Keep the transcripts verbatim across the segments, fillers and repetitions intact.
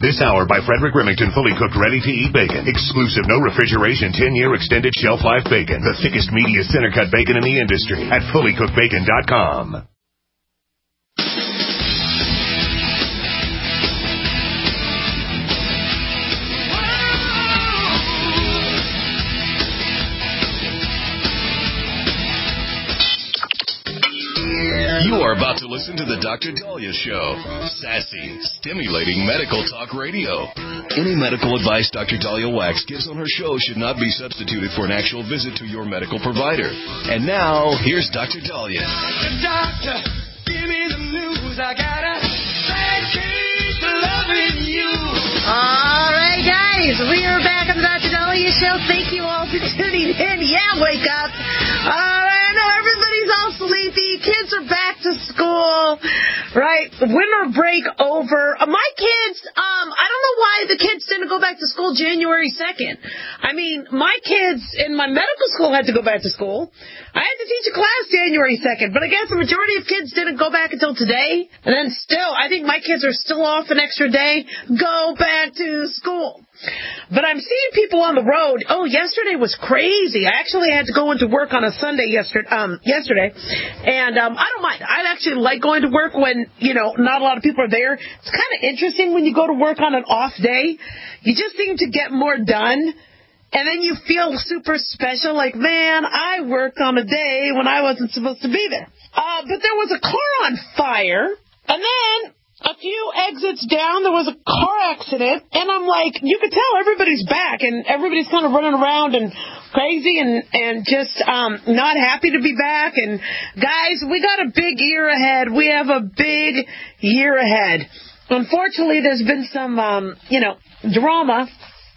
This hour by Frederick Remington, fully cooked, ready-to-eat bacon. Exclusive, no refrigeration, ten-year extended shelf life bacon. The thickest, meatiest, center-cut bacon in the industry at fully cooked bacon dot com. You are about to listen to the Doctor Dahlia Show. Sassy, stimulating medical talk radio. Any medical advice Doctor Dahlia Wax gives on her show should not be substituted for an actual visit to your medical provider. And now, here's Doctor Dahlia. Doctor, give me the news. I got a bad case of loving you. All right, guys, we are back on the Doctor Dahlia Show. Thank you all for tuning in. Yeah, wake up. All right, I know everybody's all sleepy. Kids are back to school, right? Winter break over. Uh, my kids, um, I don't know why the kids didn't go back to school January second. I mean, my kids in my medical school had to go back to school. I had to teach a class January second, but I guess the majority of kids didn't go back until today. And then still, I think my kids are still off an extra day. Go back to school. But I'm seeing people on the road. Oh, yesterday was crazy. I actually had to go into work on a Sunday yesterday, um, yesterday. And um, I don't mind. I actually like going to work when, you know, not a lot of people are there. It's kind of interesting when you go to work on an off day. You just seem to get more done. And then you feel super special, like, man, I worked on a day when I wasn't supposed to be there. Uh, but there was a car on fire. And then a few exits down, there was a car accident, and I'm like, you could tell everybody's back, and everybody's kind of running around and crazy and, and just um, not happy to be back. And, guys, we got a big year ahead. We have a big year ahead. Unfortunately, there's been some, um, you know, drama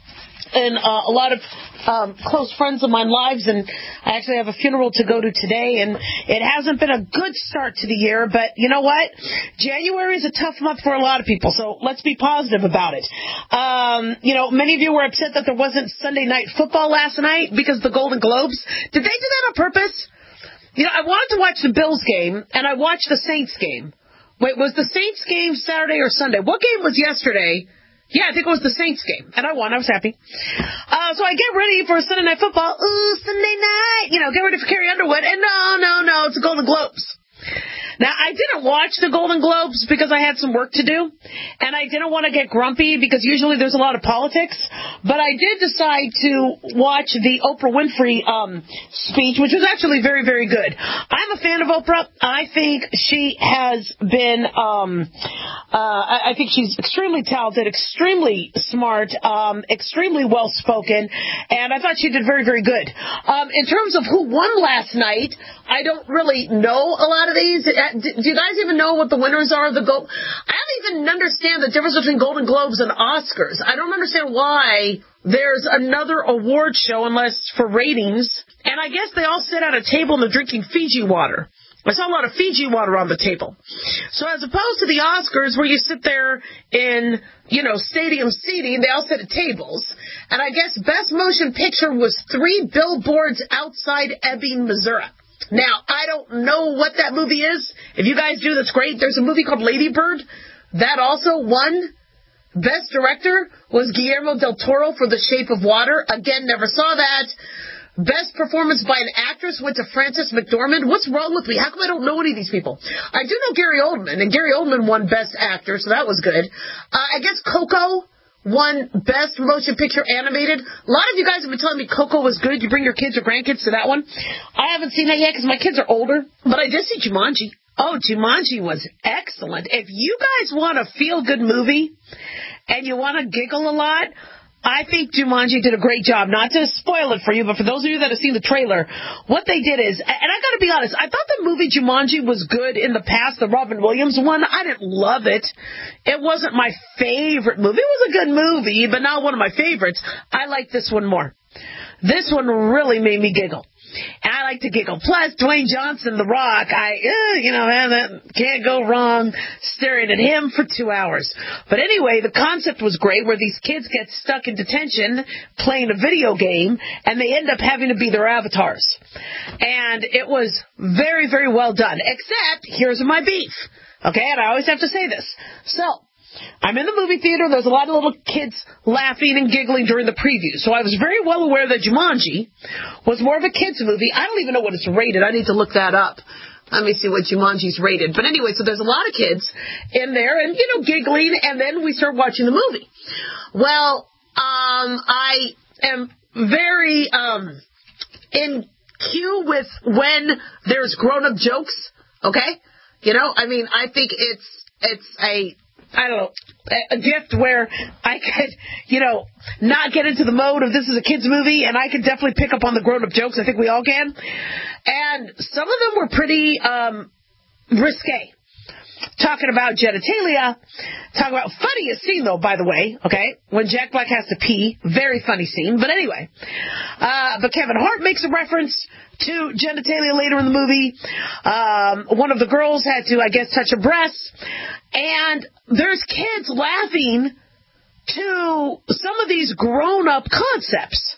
and uh, a lot of um, close friends of mine lives, and I actually have a funeral to go to today, and it hasn't been a good start to the year, but you know what? January is a tough month for a lot of people, so let's be positive about it. Um, you know, many of you were upset that there wasn't Sunday night football last night because of the Golden Globes. Did they do that on purpose? You know, I wanted to watch the Bills game, and I watched the Saints game. Wait, was the Saints game Saturday or Sunday? What game was yesterday? Yeah, I think it was the Saints game, and I won. I was happy. Uh, so I get ready for Sunday Night Football. Ooh, Sunday night. You know, get ready for Carrie Underwood. And no, no, no, it's the Golden Globes. Now, I didn't watch the Golden Globes because I had some work to do, and I didn't want to get grumpy because usually there's a lot of politics, but I did decide to watch the Oprah Winfrey um, speech, which was actually very, very good. I'm a fan of Oprah. I think she has been, um, uh, I think she's extremely talented, extremely smart, um, extremely well-spoken, and I thought she did very, very good. Um, in terms of who won last night, I don't really know a lot of these. Do you guys even know what the winners are of the Gold? I don't even understand the difference between Golden Globes and Oscars. I don't understand why there's another award show unless for ratings. And I guess they all sit at a table and they're drinking Fiji water. I saw a lot of Fiji water on the table. So as opposed to the Oscars where you sit there in, you know, stadium seating, they all sit at tables. And I guess Best Motion Picture was Three Billboards Outside Ebbing, Missouri. Now, I don't know what that movie is. If you guys do, that's great. There's a movie called Lady Bird. That also won. Best Director was Guillermo del Toro for The Shape of Water. Again, never saw that. Best Performance by an Actress went to Frances McDormand. What's wrong with me? How come I don't know any of these people? I do know Gary Oldman, and Gary Oldman won Best Actor, so that was good. Uh, I guess Coco won Best Motion Picture Animated. A lot of you guys have been telling me Coco was good. You bring your kids or grandkids to that one. I haven't seen that yet because my kids are older, but I did see Jumanji. Oh, Jumanji was excellent. If you guys want a feel-good movie and you want to giggle a lot, I think Jumanji did a great job. Not to spoil it for you, but for those of you that have seen the trailer, what they did is, and I got to be honest, I thought the movie Jumanji was good in the past, the Robin Williams one. I didn't love it. It wasn't my favorite movie. It was a good movie, but not one of my favorites. I like this one more. This one really made me giggle. And I like to giggle. Plus, Dwayne Johnson, The Rock, I, uh, you know, man, that can't go wrong staring at him for two hours. But anyway, the concept was great where these kids get stuck in detention playing a video game, and they end up having to be their avatars. And it was very, very well done. Except, here's my beef. Okay, and I always have to say this. So, I'm in the movie theater. There's a lot of little kids laughing and giggling during the preview. So I was very well aware that Jumanji was more of a kids movie. I don't even know what it's rated. I need to look that up. Let me see what Jumanji's rated. But anyway, so there's a lot of kids in there and, you know, giggling, and then we start watching the movie. Well, um, I am very um, in cue with when there's grown-up jokes, okay? You know, I mean, I think it's it's a, I don't know, a gift where I could, you know, not get into the mode of this is a kid's movie, and I could definitely pick up on the grown-up jokes. I think we all can. And some of them were pretty um, risque. Talking about genitalia, talking about funniest scene, though, by the way, okay, when Jack Black has to pee. Very funny scene. But anyway, uh, but Kevin Hart makes a reference to genitalia later in the movie. Um, one of the girls had to, I guess, touch a breast. And there's kids laughing to some of these grown-up concepts.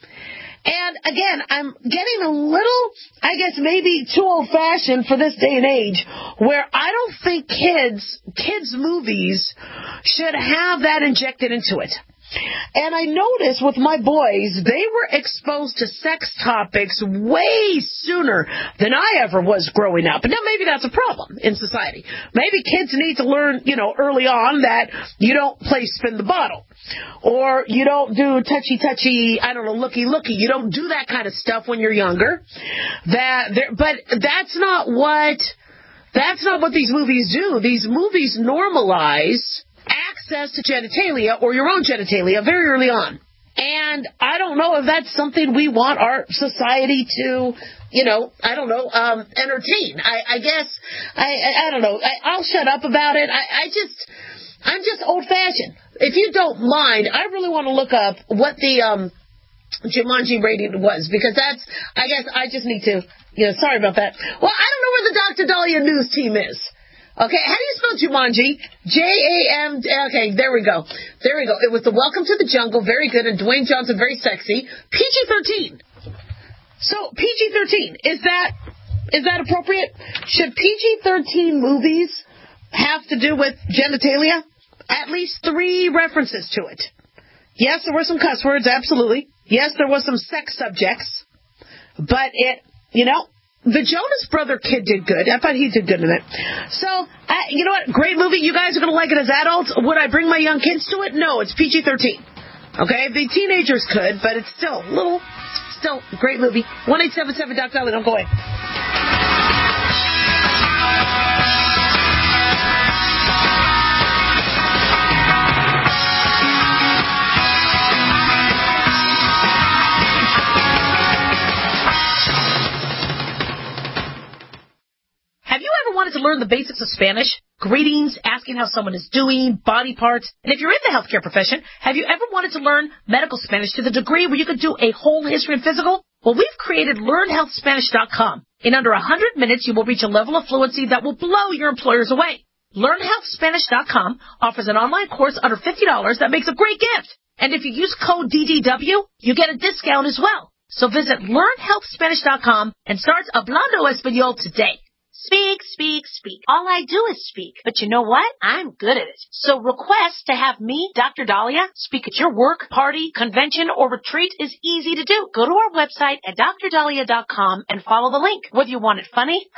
And, again, I'm getting a little, I guess, maybe too old-fashioned for this day and age, where I don't think kids, kids' movies should have that injected into it. And I noticed with my boys, they were exposed to sex topics way sooner than I ever was growing up. And now maybe that's a problem in society. Maybe kids need to learn, you know, early on that you don't play spin the bottle. Or you don't do touchy-touchy, I don't know, looky-looky. You don't do that kind of stuff when you're younger. That, but that's not what, that's not what these movies do. These movies normalize access to genitalia or your own genitalia very early on. And I don't know if that's something we want our society to, you know, I don't know, um, entertain. I, I guess, I, I, I don't know. I, I'll shut up about it. I, I just, I'm just old-fashioned. If you don't mind, I really want to look up what the um, Jumanji rating was, because that's, I guess I just need to, you know, sorry about that. Well, I don't know where the Doctor Dahlia news team is. Okay, how do you spell Jumanji? J A M, okay, there we go. There we go. It was the Welcome to the Jungle, very good, and Dwayne Johnson, very sexy. P G thirteen. So, P G thirteen, is that, is that appropriate? Should P G thirteen movies have to do with genitalia? At least three references to it. Yes, there were some cuss words, absolutely. Yes, there was some sex subjects. But it, you know, the Jonas Brother kid did good. I thought he did good in it. So, I, you know what? Great movie. You guys are going to like it as adults. Would I bring my young kids to it? No, it's P G thirteen. Okay? The teenagers could, but it's still a little, still a great movie. one eight seven seven Doc Dolly. Don't go away. Have you ever wanted to learn the basics of Spanish? Greetings, asking how someone is doing, body parts. And if you're in the healthcare profession, have you ever wanted to learn medical Spanish to the degree where you could do a whole history and physical? Well, we've created learn health spanish dot com. In under one hundred minutes, you will reach a level of fluency that will blow your employers away. learn health spanish dot com offers an online course under fifty dollars that makes a great gift. And if you use code D D W, you get a discount as well. So visit learn health spanish dot com and start Hablando Español today. Speak, speak, speak. All I do is speak. But you know what? I'm good at it. So request to have me, Doctor Dahlia, speak at your work, party, convention, or retreat is easy to do. Go to our website at dr dahlia dot com and follow the link. Whether you want it funny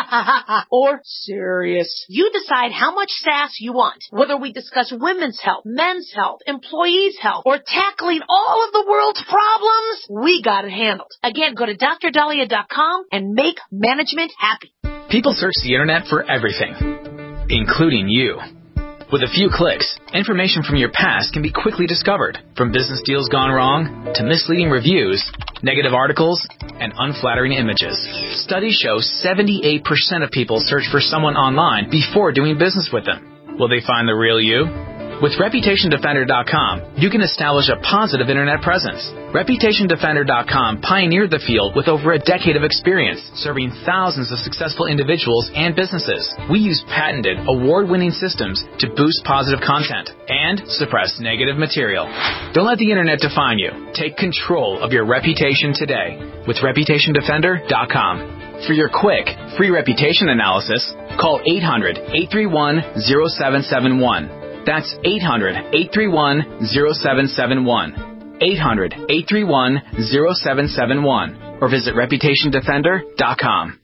or serious, you decide how much sass you want. Whether we discuss women's health, men's health, employees' health, or tackling all of the world's problems, we got it handled. Again, go to dr dahlia dot com and make management happy. People search the internet for everything, including you. With a few clicks, information from your past can be quickly discovered, from business deals gone wrong to misleading reviews, negative articles, and unflattering images. Studies show seventy-eight percent of people search for someone online before doing business with them. Will they find the real you? With reputation defender dot com, you can establish a positive internet presence. reputation defender dot com pioneered the field with over a decade of experience, serving thousands of successful individuals and businesses. We use patented, award-winning systems to boost positive content and suppress negative material. Don't let the internet define you. Take control of your reputation today with reputation defender dot com. For your quick, free reputation analysis, call eight hundred, eight three one, zero seven seven one. That's eight hundred, eight three one, zero seven seven one. eight hundred, eight three one, zero seven seven one. Or visit reputation defender dot com.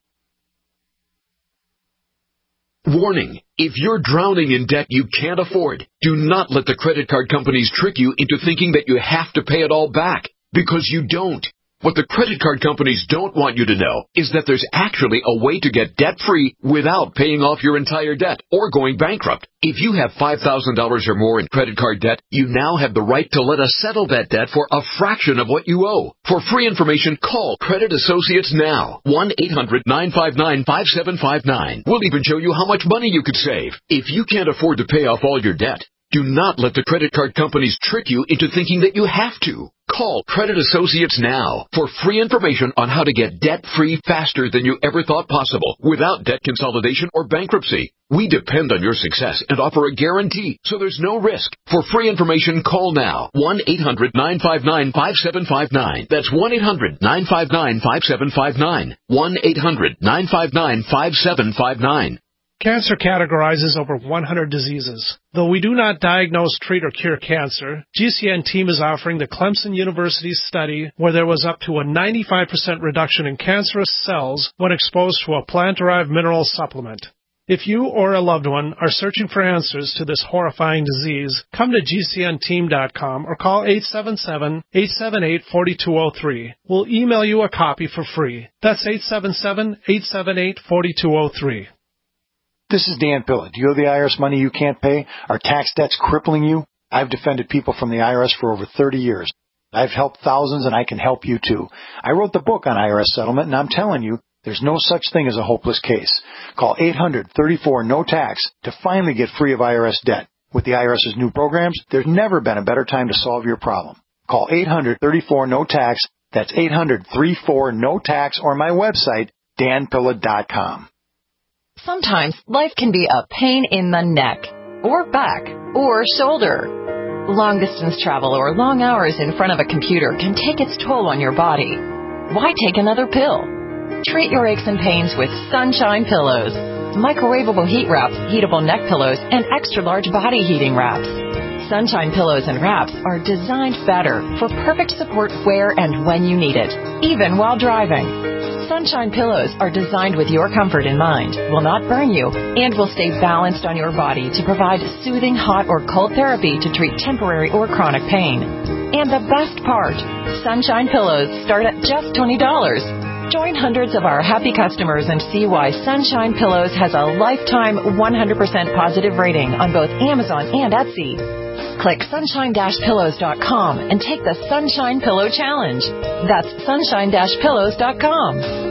Warning, if you're drowning in debt you can't afford, do not let the credit card companies trick you into thinking that you have to pay it all back, because you don't. What the credit card companies don't want you to know is that there's actually a way to get debt-free without paying off your entire debt or going bankrupt. If you have five thousand dollars or more in credit card debt, you now have the right to let us settle that debt for a fraction of what you owe. For free information, call Credit Associates now. one eight hundred, nine five nine, five seven five nine. We'll even show you how much money you could save. If you can't afford to pay off all your debt, do not let the credit card companies trick you into thinking that you have to. Call Credit Associates now for free information on how to get debt-free faster than you ever thought possible without debt consolidation or bankruptcy. We depend on your success and offer a guarantee, so there's no risk. For free information, call now. one eight hundred, nine five nine, five seven five nine. That's one eight hundred, nine five nine, five seven five nine. one eight hundred, nine five nine, five seven five nine. Cancer categorizes over one hundred diseases. Though we do not diagnose, treat, or cure cancer, G C N team is offering the Clemson University study where there was up to a ninety-five percent reduction in cancerous cells when exposed to a plant-derived mineral supplement. If you or a loved one are searching for answers to this horrifying disease, come to G C N team dot com or call eight seven seven, eight seven eight, four two zero three. We'll email you a copy for free. That's eight seven seven, eight seven eight, four two zero three. This is Dan Pilla. Do you owe the I R S money you can't pay? Are tax debts crippling you? I've defended people from the I R S for over thirty years. I've helped thousands, and I can help you too. I wrote the book on I R S settlement, and I'm telling you, there's no such thing as a hopeless case. Call eight hundred, thirty-four, no tax to finally get free of I R S debt. With the IRS's new programs, there's never been a better time to solve your problem. Call eight hundred, thirty-four, no tax. That's eight hundred, thirty-four, no tax, or my website, dan pilla dot com. Sometimes life can be a pain in the neck, or back, or shoulder. Long-distance travel or long hours in front of a computer can take its toll on your body. Why take another pill? Treat your aches and pains with Sunshine Pillows. Microwavable heat wraps, heatable neck pillows, and extra-large body heating wraps. Sunshine Pillows and wraps are designed better for perfect support where and when you need it, even while driving. Sunshine Pillows are designed with your comfort in mind, will not burn you, and will stay balanced on your body to provide soothing hot or cold therapy to treat temporary or chronic pain. And the best part, Sunshine Pillows start at just twenty dollars. Join hundreds of our happy customers and see why Sunshine Pillows has a lifetime one hundred percent positive rating on both Amazon and Etsy. Click sunshine dash pillows dot com and take the Sunshine Pillow Challenge. That's sunshine dash pillows dot com.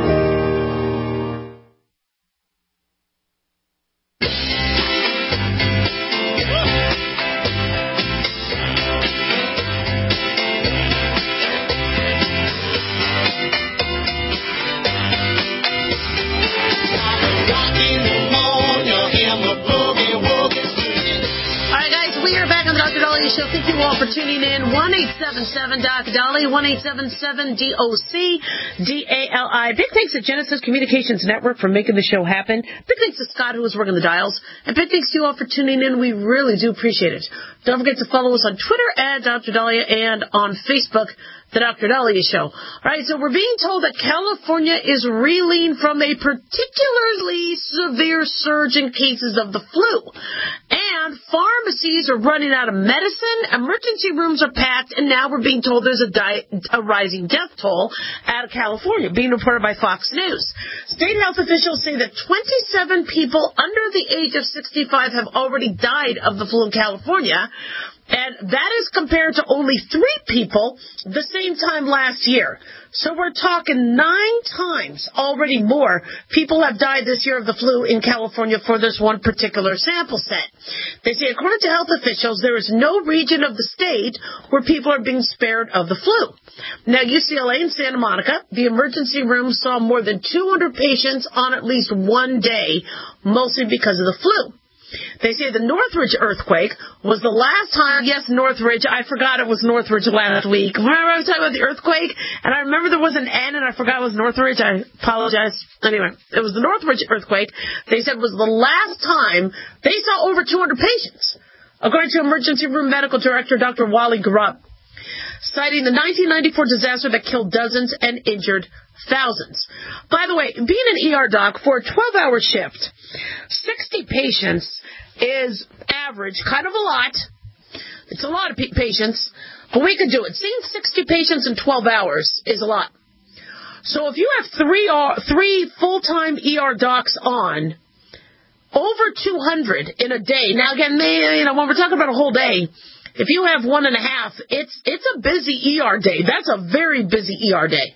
Thank you all for tuning in. one eight seven seven doc Dolly, one eight seven seven D O C D A L I. Big thanks to Genesis Communications Network for making the show happen. Big thanks to Scott, who was working the dials. And big thanks to you all for tuning in. We really do appreciate it. Don't forget to follow us on Twitter at Doctor Dahlia and on Facebook, The Doctor Dahlia Show. All right, so we're being told that California is reeling from a particularly severe surge in cases of the flu. And pharmacies are running out of medicine, emergency rooms are packed, and now we're being told there's a, di- a rising death toll out of California, being reported by Fox News. State health officials say that twenty-seven people under the age of sixty-five have already died of the flu in California. And that is compared to only three people the same time last year. So we're talking nine times already more people have died this year of the flu in California for this one particular sample set. They say, according to health officials, there is no region of the state where people are being spared of the flu. Now, U C L A and Santa Monica, the emergency room saw more than two hundred patients on at least one day, mostly because of the flu. They say the Northridge earthquake was the last time, yes, Northridge, I forgot it was Northridge last week. Remember I was talking about the earthquake? And I remember there was an N and I forgot it was Northridge. I apologize. Anyway, it was the Northridge earthquake. They said was the last time they saw over two hundred patients, according to emergency room medical director Doctor Wally Garub, citing the nineteen ninety-four disaster that killed dozens and injured thousands. By the way, being an E R doc for a twelve-hour shift, sixty patients is average, kind of a lot. It's a lot of patients, but we could do it. Seeing sixty patients in twelve hours is a lot. So if you have three three full-time E R docs on, over two hundred in a day. Now, again, you know, when we're talking about a whole day, if you have one and a half, it's it's a busy E R day. That's a very busy E R day.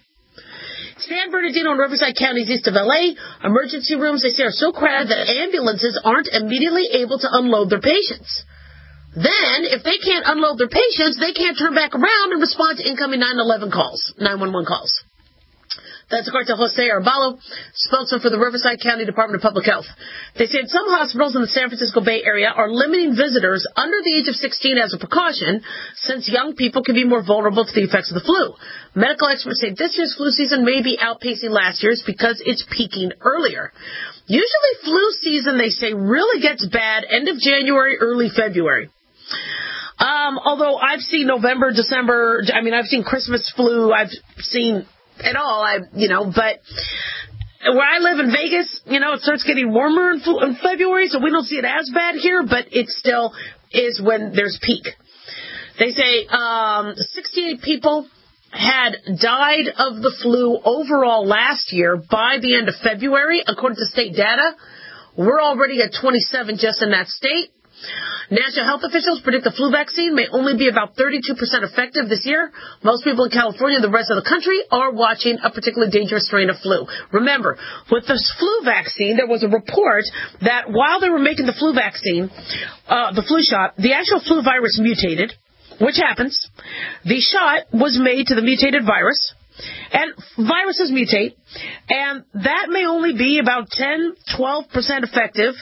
San Bernardino and Riverside counties east of L A, emergency rooms, they say, are so crowded that ambulances aren't immediately able to unload their patients. Then, if they can't unload their patients, they can't turn back around and respond to incoming nine one one calls, nine one one calls. That's according to Jose Arballo, spokesman for the Riverside County Department of Public Health. They said some hospitals in the San Francisco Bay Area are limiting visitors under the age of sixteen as a precaution, since young people can be more vulnerable to the effects of the flu. Medical experts say this year's flu season may be outpacing last year's because it's peaking earlier. Usually flu season, they say, really gets bad end of January, early February. Um, although I've seen November, December, I mean, I've seen Christmas flu, I've seen at all, I, you know, but where I live in Vegas, you know, it starts getting warmer in, in February, so we don't see it as bad here, but it still is when there's peak. They say um, sixty-eight people had died of the flu overall last year by the end of February, according to state data. We're already at twenty-seven just in that state. National health officials predict the flu vaccine may only be about thirty-two percent effective this year. Most people in California and the rest of the country are watching a particularly dangerous strain of flu. Remember, with this flu vaccine, there was a report that while they were making the flu vaccine, uh, the flu shot, the actual flu virus mutated, which happens. The shot was made to the mutated virus. And viruses mutate, and that may only be about ten, twelve percent effective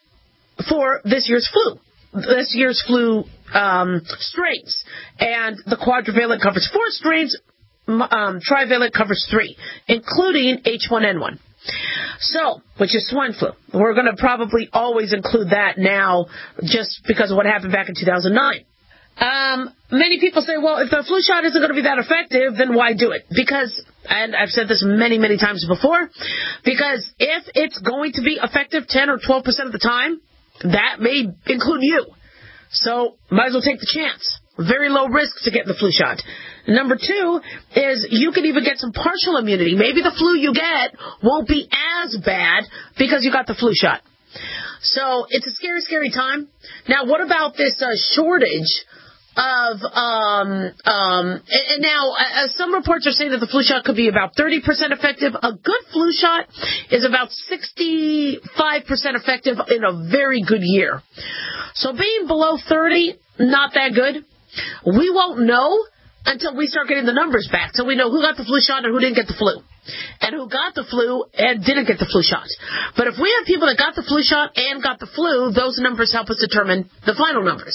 for this year's flu, this year's flu um, strains. And the quadrivalent covers four strains, um, trivalent covers three, including H one N one. So, which is swine flu. We're going to probably always include that now just because of what happened back in two thousand nine. Um, many people say, well, if the flu shot isn't going to be that effective, then why do it? Because, and I've said this many, many times before, because if it's going to be effective ten or twelve percent of the time, that may include you. So, might as well take the chance. Very low risk to get the flu shot. Number two is you can even get some partial immunity. Maybe the flu you get won't be as bad because you got the flu shot. So, it's a scary, scary time. Now, what about this uh, shortage of, um, um, and, and now, uh, some reports are saying that the flu shot could be about thirty percent effective. A good flu shot is about sixty-five percent effective in a very good year. So being below thirty, not that good. We won't know until we start getting the numbers back, so we know who got the flu shot and who didn't get the flu, and who got the flu and didn't get the flu shot. But if we have people that got the flu shot and got the flu, those numbers help us determine the final numbers.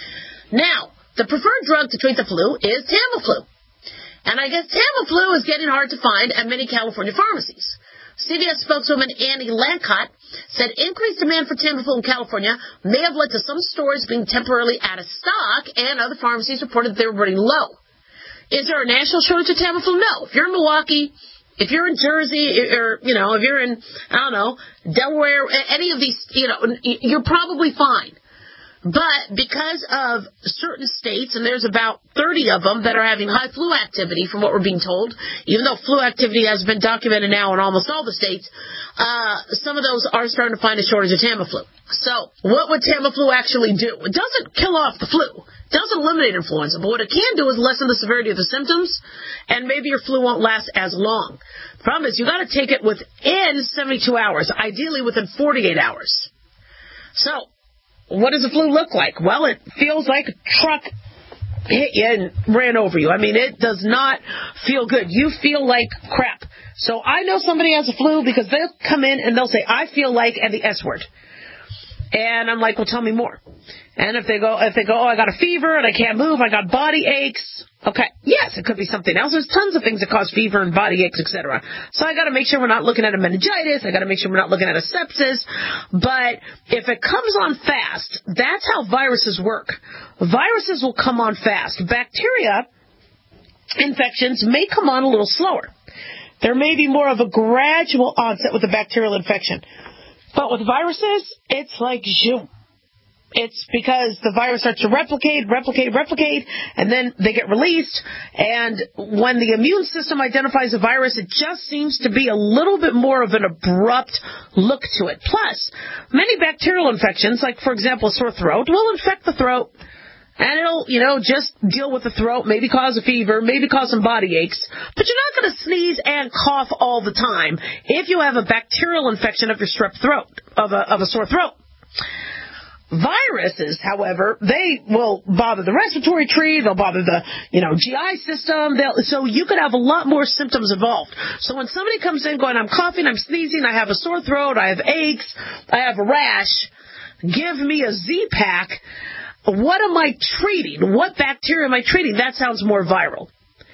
Now, the preferred drug to treat the flu is Tamiflu. And I guess Tamiflu is getting hard to find at many California pharmacies. C V S spokeswoman Annie Lancott said increased demand for Tamiflu in California may have led to some stores being temporarily out of stock, and other pharmacies reported they were running low. Is there a national shortage of Tamiflu? No. If you're in Milwaukee, if you're in Jersey, or, you know, if you're in, I don't know, Delaware, any of these, you know, you're probably fine. But because of certain states, and there's about thirty of them that are having high flu activity from what we're being told, even though flu activity has been documented now in almost all the states, uh, some of those are starting to find a shortage of Tamiflu. So what would Tamiflu actually do? It doesn't kill off the flu. It doesn't eliminate influenza. But what it can do is lessen the severity of the symptoms, and maybe your flu won't last as long. The problem is you got to take it within seventy-two hours, ideally within forty-eight hours. So what does the flu look like? Well, it feels like a truck hit you and ran over you. I mean, it does not feel good. You feel like crap. So I know somebody has a flu because they'll come in and they'll say, I feel like, and the S word. And I'm like, well, tell me more. And if they go, if they go, oh, I got a fever and I can't move, I got body aches. Okay, yes, it could be something else. There's tons of things that cause fever and body aches, et cetera. So I got to make sure we're not looking at a meningitis. I got to make sure we're not looking at a sepsis. But if it comes on fast, that's how viruses work. Viruses will come on fast. Bacteria infections may come on a little slower. There may be more of a gradual onset with a bacterial infection. But with viruses, it's like zoom. It's because the virus starts to replicate, replicate, replicate, and then they get released. And when the immune system identifies a virus, it just seems to be a little bit more of an abrupt look to it. Plus, many bacterial infections, like, for example, sore throat, will infect the throat. And it'll, you know, just deal with the throat, maybe cause a fever, maybe cause some body aches. But you're not going to sneeze and cough all the time if you have a bacterial infection of your strep throat, of a, of a sore throat. Viruses, however, they will bother the respiratory tree, they'll bother the, you know, G I system, they'll, so you could have a lot more symptoms involved. So when somebody comes in going, I'm coughing, I'm sneezing, I have a sore throat, I have aches, I have a rash, give me a Z-Pak. What am I treating? What bacteria am I treating? That sounds more viral.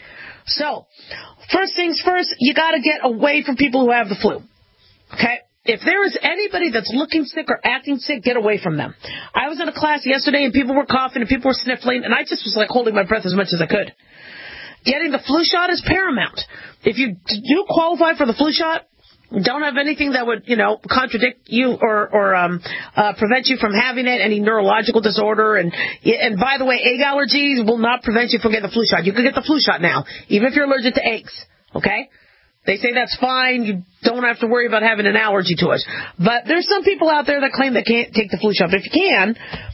So, first things first, you got to get away from people who have the flu. Okay? If there is anybody that's looking sick or acting sick, get away from them. I was in a class yesterday and people were coughing and people were sniffling, and I just was like holding my breath as much as I could. Getting the flu shot is paramount. If you do qualify for the flu shot, don't have anything that would, you know, contradict you or, or um, uh, prevent you from having it, any neurological disorder. And, and by the way, egg allergies will not prevent you from getting the flu shot. You can get the flu shot now, even if you're allergic to eggs, okay? They say that's fine. You don't have to worry about having an allergy to it. But there's some people out there that claim they can't take the flu shot. But if you can,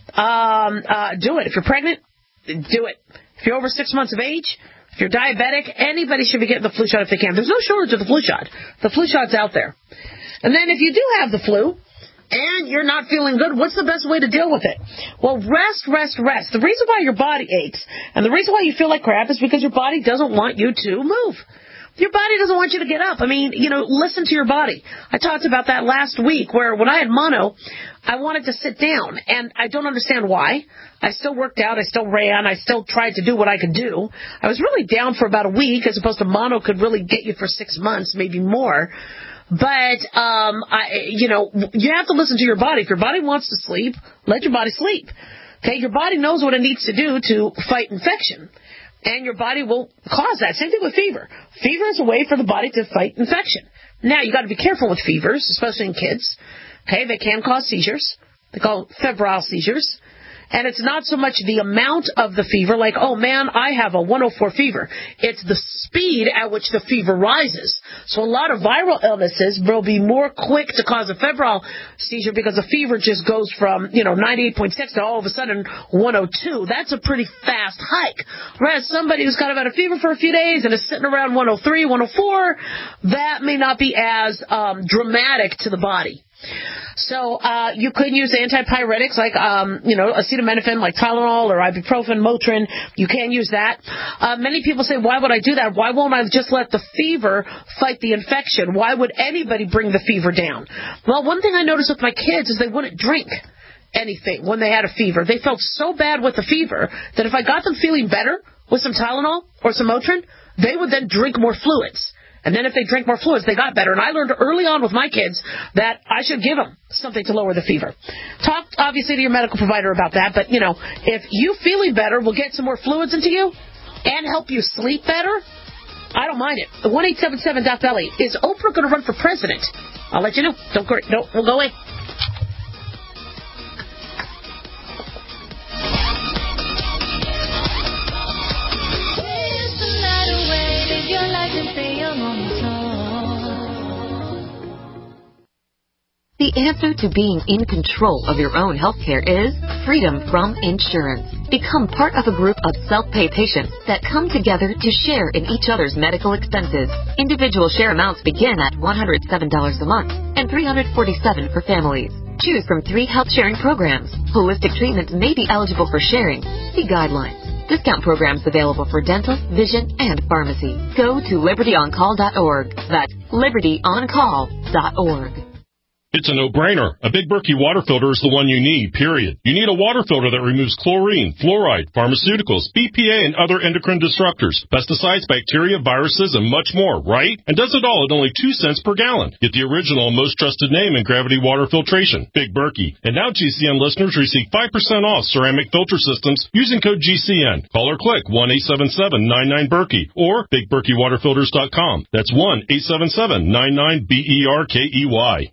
um, uh, do it. If you're pregnant, do it. If you're over six months of age, if you're diabetic, anybody should be getting the flu shot if they can. There's no shortage of the flu shot. The flu shot's out there. And then if you do have the flu and you're not feeling good, what's the best way to deal with it? Well, rest, rest, rest. The reason why your body aches and the reason why you feel like crap is because your body doesn't want you to move. Your body doesn't want you to get up. I mean, you know, listen to your body. I talked about that last week where when I had mono, I wanted to sit down, and I don't understand why. I still worked out. I still ran. I still tried to do what I could do. I was really down for about a week as opposed to mono could really get you for six months, maybe more. But, um, I, you know, you have to listen to your body. If your body wants to sleep, let your body sleep. Okay, your body knows what it needs to do to fight infection. And your body will cause that. Same thing with fever. Fever is a way for the body to fight infection. Now, you got to be careful with fevers, especially in kids. Okay, they can cause seizures. They call febrile seizures. And it's not so much the amount of the fever, like, oh, man, I have a one oh four fever. It's the speed at which the fever rises. So a lot of viral illnesses will be more quick to cause a febrile seizure because the fever just goes from, you know, ninety-eight point six to all of a sudden one oh two. That's a pretty fast hike. Whereas somebody who's got about a fever for a few days and is sitting around one oh three, one oh four, that may not be as um, dramatic to the body. So uh, you could use antipyretics like, um, you know, acetaminophen, like Tylenol or ibuprofen, Motrin. You can use that. Uh, many people say, why would I do that? Why won't I just let the fever fight the infection? Why would anybody bring the fever down? Well, one thing I noticed with my kids is they wouldn't drink anything when they had a fever. They felt so bad with the fever that if I got them feeling better with some Tylenol or some Motrin, they would then drink more fluids. And then if they drank more fluids, they got better. And I learned early on with my kids that I should give them something to lower the fever. Talk, obviously, to your medical provider about that. But, you know, if you feeling better will get some more fluids into you and help you sleep better, I don't mind it. The one eight seven seven Doc Belly. Is Oprah going to run for president? I'll let you know. Don't go, don't, don't go away. The answer to being in control of your own healthcare is freedom from insurance. Become part of a group of self-pay patients that come together to share in each other's medical expenses. Individual share amounts begin at one hundred seven dollars a month and three hundred forty-seven dollars for families. Choose from three health sharing programs. Holistic treatments may be eligible for sharing. See guidelines. Discount programs available for dental, vision, and pharmacy. Go to liberty on call dot org. That's liberty on call dot org. It's a no-brainer. A Big Berkey water filter is the one you need, period. You need a water filter that removes chlorine, fluoride, pharmaceuticals, B P A, and other endocrine disruptors, pesticides, bacteria, viruses, and much more, right? And does it all at only two cents per gallon. Get the original and most trusted name in gravity water filtration, Big Berkey. And now G C N listeners receive five percent off ceramic filter systems using code G C N. Call or click one eight seven seven nine nine Berkey or big berkey water filters dot com. That's one eight seven seven nine nine B E R K E Y.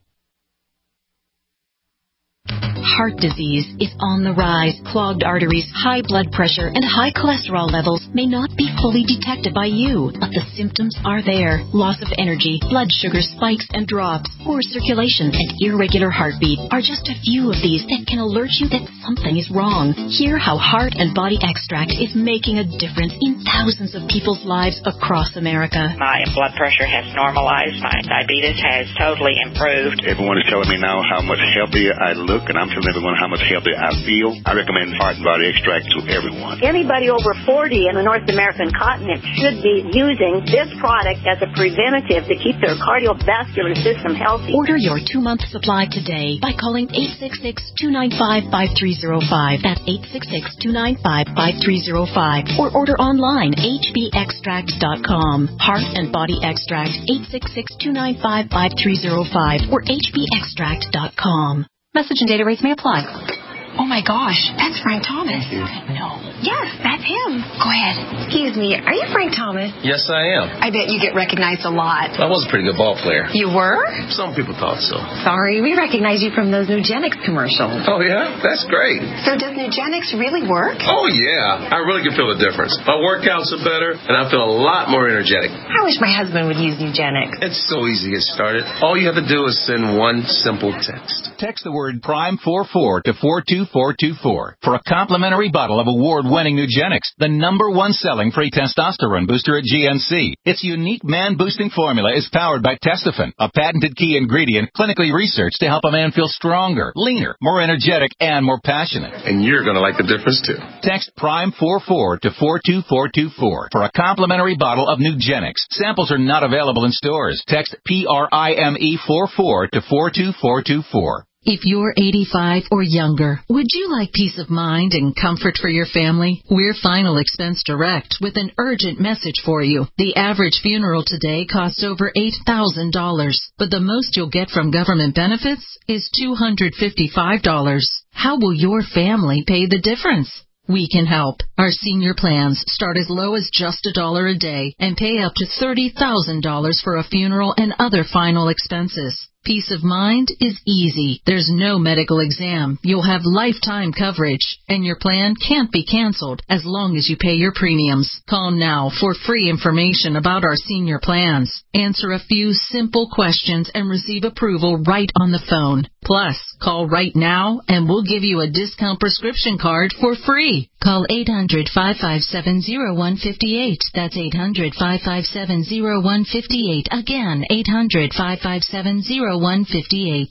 Heart disease is on the rise. Clogged arteries, high blood pressure, and high cholesterol levels may not be fully detected by you, but the symptoms are there. Loss of energy, blood sugar spikes and drops, poor circulation, and irregular heartbeat are just a few of these that can alert you that something is wrong. Hear how Heart and Body Extract is making a difference in thousands of people's lives across America. My blood pressure has normalized. My diabetes has totally improved. Everyone is telling me now how much healthier I look, and I'm telling everyone how much healthier I feel. I recommend Heart and Body Extract to everyone. Anybody over forty in the North American continent should be using this product as a preventative to keep their cardiovascular system healthy. Order your two-month supply today by calling eight six six, two nine five, five three zero five. That's eight six six, two nine five, five three zero five. Or order online, h b extract dot com. Heart and Body Extract, eight six six, two nine five, five three zero five or h b extract dot com. Message and data rates may apply. Oh, my gosh. That's Frank Thomas. No. Yes, that's him. Go ahead. Excuse me. Are you Frank Thomas? Yes, I am. I bet you get recognized a lot. I was a pretty good ball player. You were? Some people thought so. Sorry, we recognize you from those Nugenix commercials. Oh, yeah? That's great. So does Nugenix really work? Oh, yeah. I really can feel the difference. My workouts are better, and I feel a lot more energetic. I wish my husband would use Nugenix. It's so easy to get started. All you have to do is send one simple text. Text the word Prime forty-four to four two four two four for a complimentary bottle of award-winning Nugenix, the number one selling free testosterone booster at G N C. Its unique man-boosting formula is powered by Testofen, a patented key ingredient clinically researched to help a man feel stronger, leaner, more energetic, and more passionate. And you're going to like the difference, too. Text Prime forty-four to four two four two four for a complimentary bottle of Nugenix. Samples are not available in stores. Text P R I M E forty-four to four two four two four. If you're eighty-five or younger, would you like peace of mind and comfort for your family? We're Final Expense Direct with an urgent message for you. The average funeral today costs over eight thousand dollars, but the most you'll get from government benefits is two hundred fifty-five dollars. How will your family pay the difference? We can help. Our senior plans start as low as just a dollar a day and pay up to thirty thousand dollars for a funeral and other final expenses. Peace of mind is easy. There's no medical exam. You'll have lifetime coverage, and your plan can't be canceled as long as you pay your premiums. Call now for free information about our senior plans. Answer a few simple questions and receive approval right on the phone. Plus, call right now and we'll give you a discount prescription card for free. Call eight hundred, five five seven, zero one five eight. That's eight hundred, five five seven, zero one five eight. Again, eight hundred, five five seven, zero one five eight.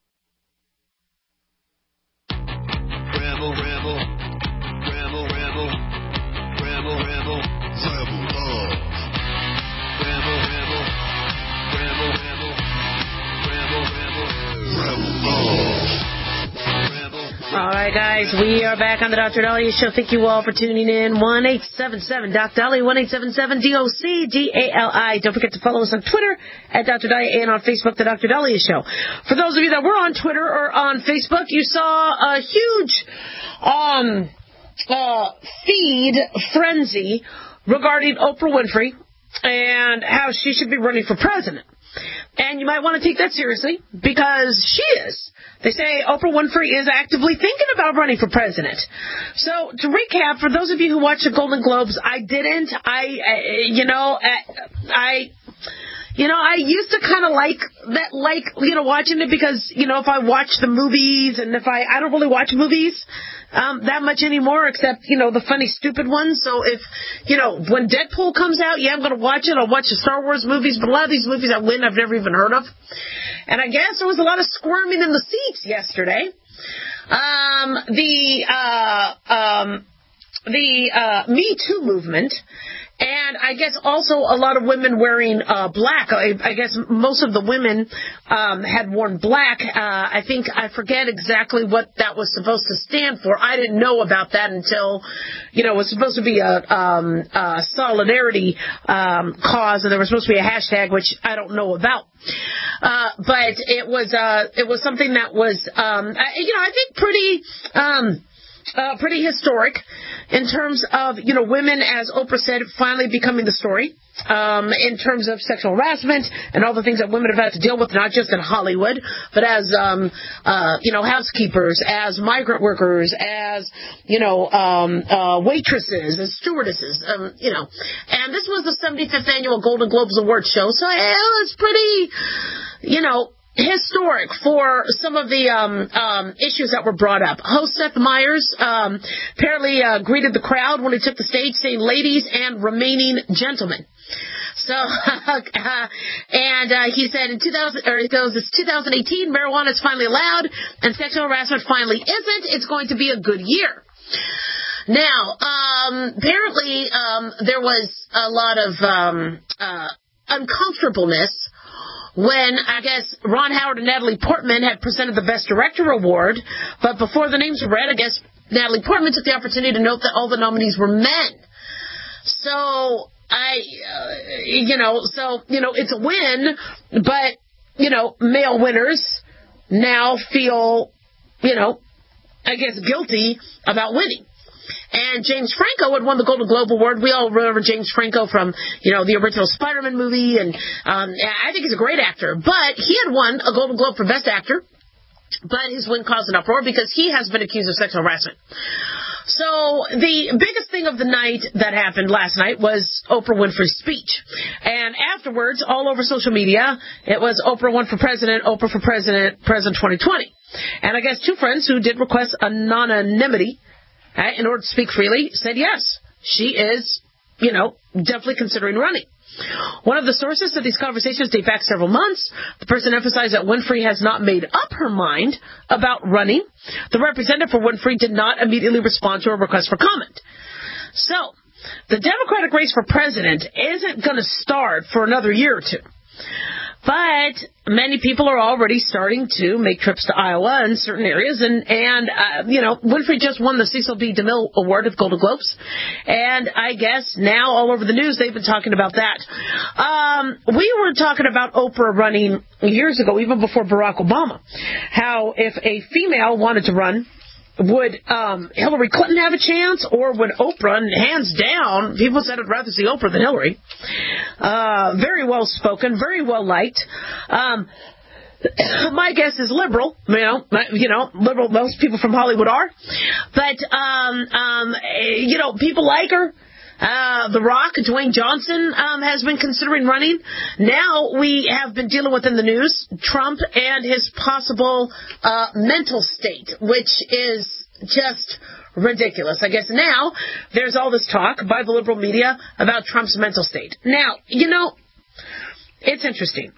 Rebel, rebel, rebel, rebel, rebel, rebel, rebel love. Rebel, rebel, rebel, rebel, rebel, rebel, rebel love. All right, guys, we are back on the Doctor Dahlia Show. Thank you all for tuning in. one eight seven seven Doc Dahlia, one eight seven seven D O C D A L I. Don't forget to follow us on Twitter at Doctor Dahlia and on Facebook, The Doctor Dahlia Show. For those of you that were on Twitter or on Facebook, you saw a huge um, uh, feed frenzy regarding Oprah Winfrey and how she should be running for president. And you might want to take that seriously because she is. They say Oprah Winfrey is actively thinking about running for president. So to recap, for those of you who watch the Golden Globes, I didn't. I, I you know, I... You know, I used to kind of like that, like, you know, watching it because, you know, if I watch the movies and if I, I don't really watch movies um, that much anymore except, you know, the funny, stupid ones. So if, you know, when Deadpool comes out, yeah, I'm going to watch it. I'll watch the Star Wars movies, but a lot of these movies I win I've never even heard of. And I guess there was a lot of squirming in the seats yesterday. Um, the, uh, um, the uh, Me Too movement And I guess also a lot of women wearing uh, black. I, I guess most of the women um, had worn black. Uh, I think, I forget exactly what that was supposed to stand for. I didn't know about that until, you know, it was supposed to be a, um, a solidarity um, cause, and there was supposed to be a hashtag, which I don't know about. Uh, but it was uh, it was something that was, um, you know, I think pretty... Um, Uh, pretty historic in terms of, you know, women, as Oprah said, finally becoming the story um, in terms of sexual harassment and all the things that women have had to deal with, not just in Hollywood, but as, um, uh, you know, housekeepers, as migrant workers, as, you know, um, uh, waitresses, as stewardesses, um, you know. And this was the seventy-fifth Annual Golden Globes Award show, so it was pretty, you know, historic for some of the um, um, issues that were brought up. Host Seth Meyers um, apparently uh, greeted the crowd when he took the stage, saying ladies and remaining gentlemen. So, uh, and uh, he said in two thousand, or it goes, it's two thousand eighteen, marijuana is finally allowed, and sexual harassment finally isn't. It's going to be a good year. Now, um, apparently um, there was a lot of um, uh, uncomfortableness when, I guess, Ron Howard and Natalie Portman had presented the Best Director award, but before the names were read, I guess Natalie Portman took the opportunity to note that all the nominees were men. So, I, uh, you know, so, you know, it's a win, but, you know, male winners now feel, you know, I guess guilty about winning. And James Franco had won the Golden Globe Award. We all remember James Franco from, you know, the original Spider-Man movie, and um, I think he's a great actor. But he had won a Golden Globe for Best Actor, but his win caused an uproar because he has been accused of sexual harassment. So the biggest thing of the night that happened last night was Oprah Winfrey's speech. And afterwards, all over social media, it was Oprah won for president, Oprah for president, President twenty twenty. And I guess two friends who did request anonymity in order to speak freely, said yes, she is, you know, definitely considering running. One of the sources said these conversations date back several months. The person emphasized that Winfrey has not made up her mind about running. The representative for Winfrey did not immediately respond to a request for comment. So, the Democratic race for president isn't going to start for another year or two. But many people are already starting to make trips to Iowa in certain areas. And, and uh, you know, Winfrey just won the Cecil B. DeMille Award at the Golden Globes. And I guess now all over the news they've been talking about that. Um, we were talking about Oprah running years ago, even before Barack Obama, how if a female wanted to run, would um, Hillary Clinton have a chance, or would Oprah? And hands down, people said I'd rather see Oprah than Hillary. Uh, very well spoken, very well liked. Um, my guess is liberal. You know, you know, liberal. Most people from Hollywood are, but um, um, you know, people like her. Uh, The Rock, Dwayne Johnson, um, has been considering running. Now we have been dealing with in the news Trump and his possible uh, mental state, which is just ridiculous. I guess now there's all this talk by the liberal media about Trump's mental state. Now, you know, it's interesting.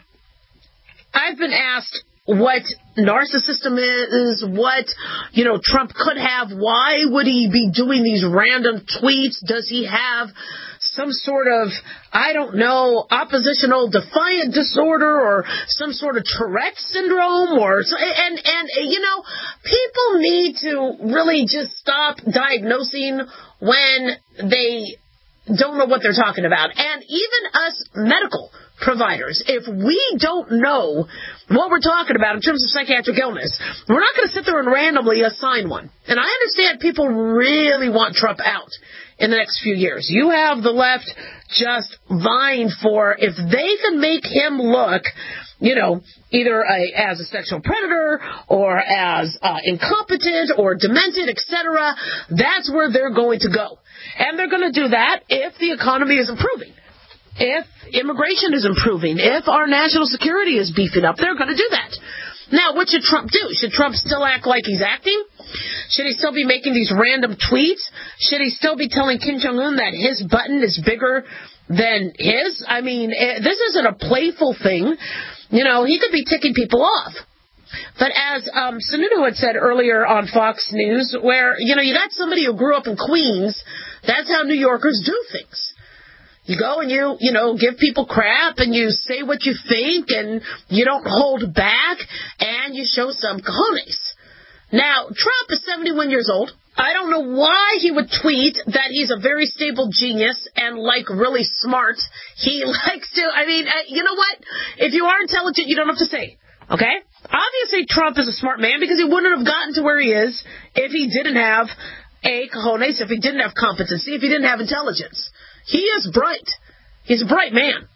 I've been asked what narcissism is, what, you know, Trump could have. Why would he be doing these random tweets? Does he have some sort of, I don't know, oppositional defiant disorder or some sort of Tourette syndrome? Or and, and you know, people need to really just stop diagnosing when they don't know what they're talking about. And even us medical providers, if we don't know what we're talking about in terms of psychiatric illness, we're not going to sit there and randomly assign one. And I understand people really want Trump out in the next few years. You have the left just vying for, if they can make him look, you know, either a, as a sexual predator or as uh, incompetent or demented, et cetera, that's where they're going to go. And they're going to do that if the economy is improving. If immigration is improving, if our national security is beefing up, they're going to do that. Now, what should Trump do? Should Trump still act like he's acting? Should he still be making these random tweets? Should he still be telling Kim Jong-un that his button is bigger than his? I mean, this isn't a playful thing. You know, he could be ticking people off. But as um, Sununu had said earlier on Fox News, where, you know, you got somebody who grew up in Queens, that's how New Yorkers do things. You go and you, you know, give people crap and you say what you think and you don't hold back and you show some cojones. Now, Trump is seventy-one years old. I don't know why he would tweet that he's a very stable genius and, like, really smart. He likes to, I mean, uh, you know what? If you are intelligent, you don't have to say, okay? Obviously, Trump is a smart man because he wouldn't have gotten to where he is if he didn't have a cojones, if he didn't have competency, if he didn't have intelligence. He is bright. He's a bright man.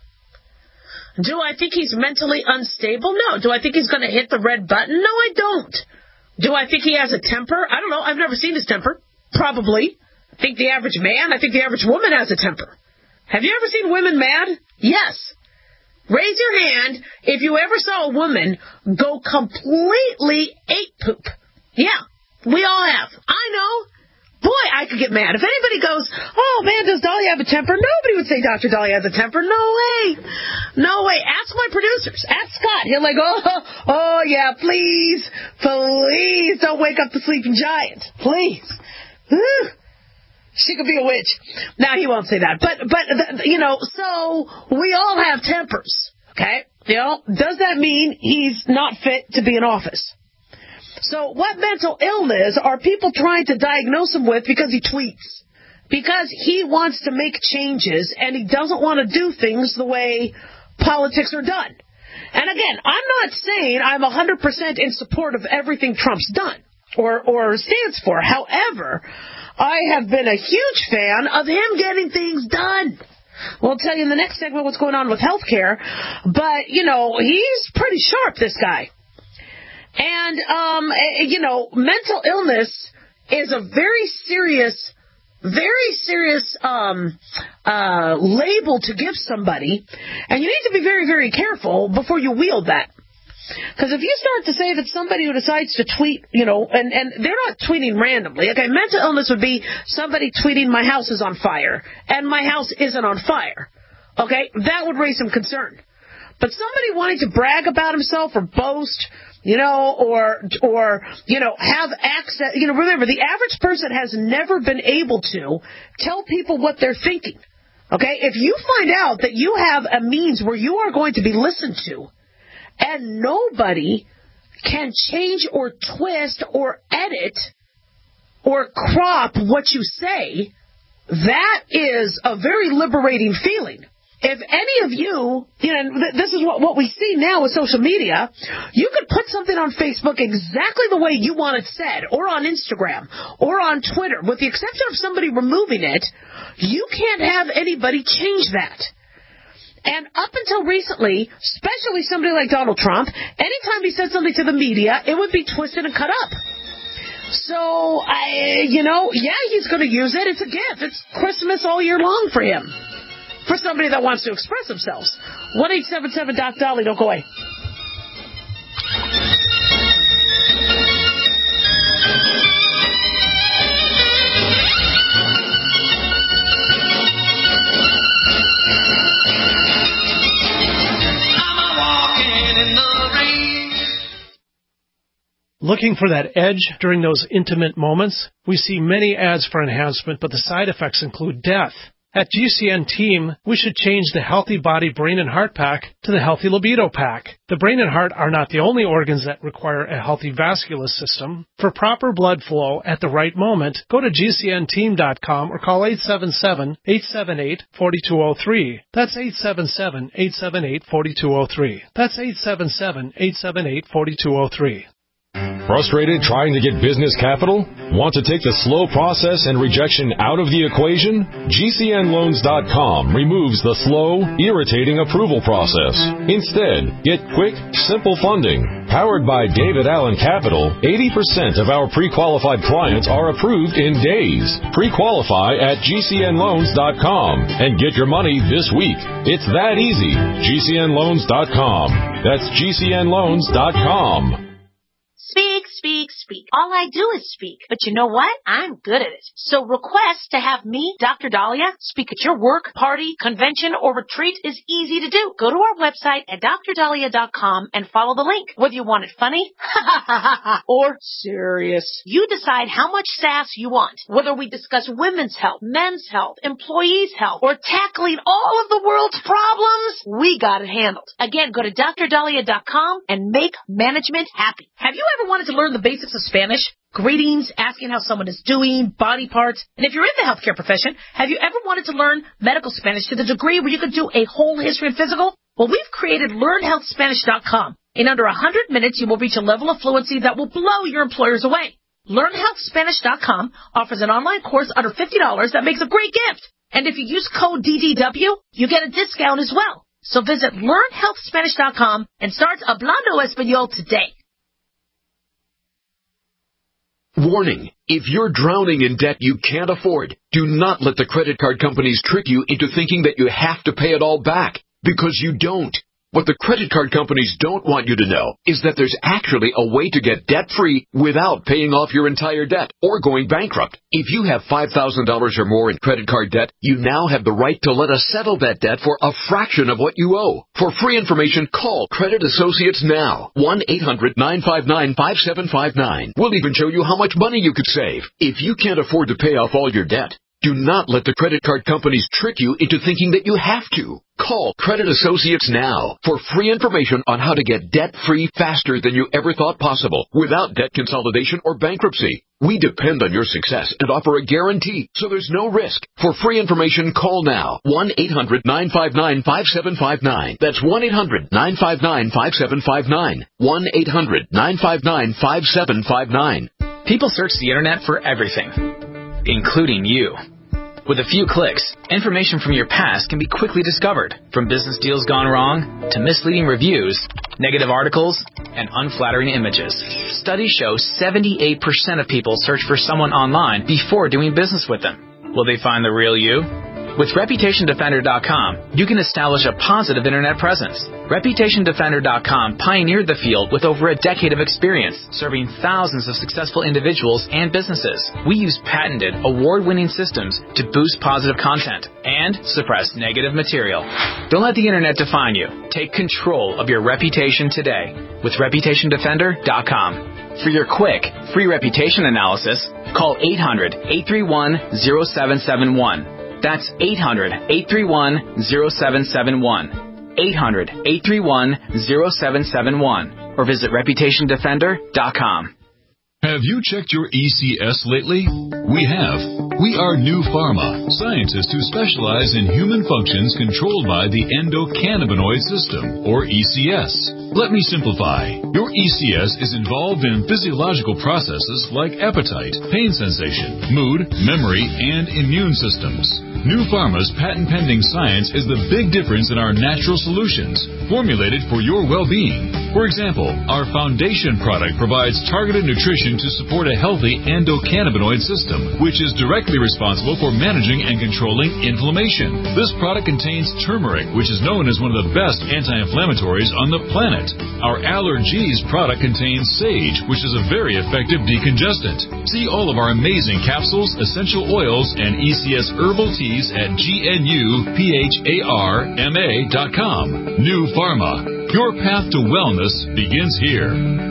Do I think he's mentally unstable? No. Do I think he's going to hit the red button? No, I don't. Do I think he has a temper? I don't know. I've never seen his temper. Probably. I think the average man, I think the average woman has a temper. Have you ever seen women mad? Yes. Raise your hand if you ever saw a woman go completely ape poop. Yeah, we all have. I know. Boy, I could get mad. If anybody goes, oh, man, does Dolly have a temper? Nobody would say Doctor Dolly has a temper. No way. No way. Ask my producers. Ask Scott. He'll like, oh, oh, yeah, please, please don't wake up the sleeping giant. Please. Whew. She could be a witch. Now, he won't say that. But, but you know, so we all have tempers, okay? You know, does that mean he's not fit to be in office? So what mental illness are people trying to diagnose him with because he tweets? Because he wants to make changes and he doesn't want to do things the way politics are done. And again, I'm not saying I'm one hundred percent in support of everything Trump's done or, or stands for. However, I have been a huge fan of him getting things done. We'll tell you in the next segment what's going on with healthcare. But, you know, he's pretty sharp, this guy. And, um, you know, mental illness is a very serious, very serious um, uh, label to give somebody. And you need to be very, very careful before you wield that. Because if you start to say that somebody who decides to tweet, you know, and, and they're not tweeting randomly. Okay, mental illness would be somebody tweeting, my house is on fire, and my house isn't on fire. Okay, that would raise some concern. But somebody wanting to brag about himself or boast, you know, or, or, you know, have access, you know, remember, the average person has never been able to tell people what they're thinking. Okay, if you find out that you have a means where you are going to be listened to, and nobody can change or twist or edit or crop what you say, that is a very liberating feeling. If any of you, you know, this is what, what we see now with social media, you could put something on Facebook exactly the way you want it said, or on Instagram, or on Twitter, with the exception of somebody removing it, you can't have anybody change that. And up until recently, especially somebody like Donald Trump, anytime he said something to the media, it would be twisted and cut up. So, I, you know, yeah, he's going to use it. It's a gift. It's Christmas all year long for him. For somebody that wants to express themselves. one eight seven seven Doc Dolly, don't go away. Looking for that edge during those intimate moments? We see many ads for enhancement, but the side effects include death. At G C N Team, we should change the Healthy Body Brain and Heart Pack to the Healthy Libido Pack. The brain and heart are not the only organs that require a healthy vascular system. For proper blood flow at the right moment, go to G C N team dot com or call eight seven seven, eight seven eight, four two zero three. That's eight seven seven, eight seven eight, four two zero three. That's eight seven seven, eight seven eight, four two zero three. Frustrated trying to get business capital? Want to take the slow process and rejection out of the equation? G C N loans dot com removes the slow, irritating approval process. Instead, get quick, simple funding. Powered by David Allen Capital, eighty percent of our pre-qualified clients are approved in days. Pre-qualify at G C N loans dot com and get your money this week. It's that easy. G C N loans dot com. That's G C N loans dot com. Speak, speak, speak. All I do is speak. But you know what? I'm good at it. So request to have me, Doctor Dahlia, speak at your work, party, convention, or retreat is easy to do. Go to our website at d r dahlia dot com and follow the link. Whether you want it funny or serious, you decide how much sass you want. Whether we discuss women's health, men's health, employees' health, or tackling all of the world's problems, we got it handled. Again, go to d r dahlia dot com and make management happy. Have you ever wanted to learn the basics of Spanish? Greetings, asking how someone is doing, body parts. And if you're in the healthcare profession, have you ever wanted to learn medical Spanish to the degree where you could do a whole history and physical? Well, we've created learn health spanish dot com. In under one hundred minutes, you will reach a level of fluency that will blow your employers away. learn health spanish dot com offers an online course under fifty dollars that makes a great gift. And if you use code D D W, you get a discount as well. So visit learn health spanish dot com and start Hablando Español today. Warning, if you're drowning in debt you can't afford, do not let the credit card companies trick you into thinking that you have to pay it all back, because you don't. What the credit card companies don't want you to know is that there's actually a way to get debt-free without paying off your entire debt or going bankrupt. If you have five thousand dollars or more in credit card debt, you now have the right to let us settle that debt for a fraction of what you owe. For free information, call Credit Associates now. one eight hundred nine five nine five seven five nine. We'll even show you how much money you could save. If you can't afford to pay off all your debt, do not let the credit card companies trick you into thinking that you have to. Call Credit Associates now for free information on how to get debt-free faster than you ever thought possible without debt consolidation or bankruptcy. We depend on your success and offer a guarantee, so there's no risk. For free information, call now. one eight hundred nine five nine five seven five nine. That's one eight hundred nine five nine five seven five nine. one eight hundred nine five nine five seven five nine. People search the internet for everything, including you. With a few clicks, information from your past can be quickly discovered, from business deals gone wrong to misleading reviews, negative articles, and unflattering images. Studies show seventy-eight percent of people search for someone online before doing business with them. Will they find the real you? With Reputation Defender dot com, you can establish a positive internet presence. Reputation Defender dot com pioneered the field with over a decade of experience, serving thousands of successful individuals and businesses. We use patented, award-winning systems to boost positive content and suppress negative material. Don't let the internet define you. Take control of your reputation today with Reputation Defender dot com. For your quick, free reputation analysis, call eight hundred eight three one zero seven seven one. That's eight hundred eight three one zero seven seven one. eight hundred eight three one zero seven seven one. Or visit Reputation Defender dot com. Have you checked your E C S lately? We have. We are New Pharma, scientists who specialize in human functions controlled by the endocannabinoid system, or E C S. Let me simplify. Your E C S is involved in physiological processes like appetite, pain sensation, mood, memory, and immune systems. New Pharma's patent-pending science is the big difference in our natural solutions, formulated for your well-being. For example, our foundation product provides targeted nutrition to support a healthy endocannabinoid system, which is directly responsible for managing and controlling inflammation. This product contains turmeric, which is known as one of the best anti-inflammatories on the planet. Our Allergies product contains sage, which is a very effective decongestant. See all of our amazing capsules, essential oils, and E C S herbal teas at G N U P H A R M A dot com. New Pharma. Your path to wellness begins here.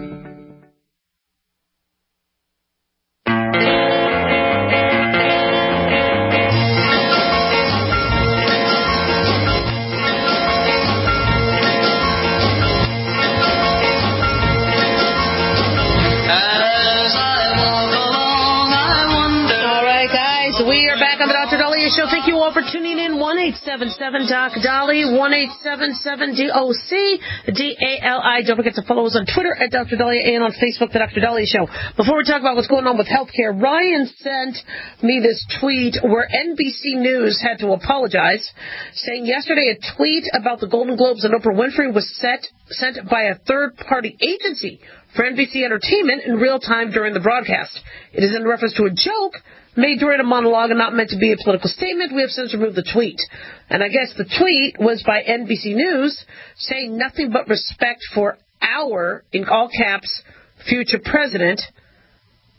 Show. Thank you all for tuning in. one eight seven seven Doc Dolly, one eight seven seven D O C D A L I. Don't forget to follow us on Twitter at Doctor Dahlia and on Facebook, The Doctor Dahlia Show. Before we talk about what's going on with healthcare, Ryan sent me this tweet where N B C News had to apologize, saying yesterday a tweet about the Golden Globes and Oprah Winfrey was set, sent by a third-party agency for N B C Entertainment in real time during the broadcast. It is in reference to a joke made during a monologue and not meant to be a political statement. We have since removed the tweet. And I guess the tweet was by N B C News saying nothing but respect for our, in all caps, future president,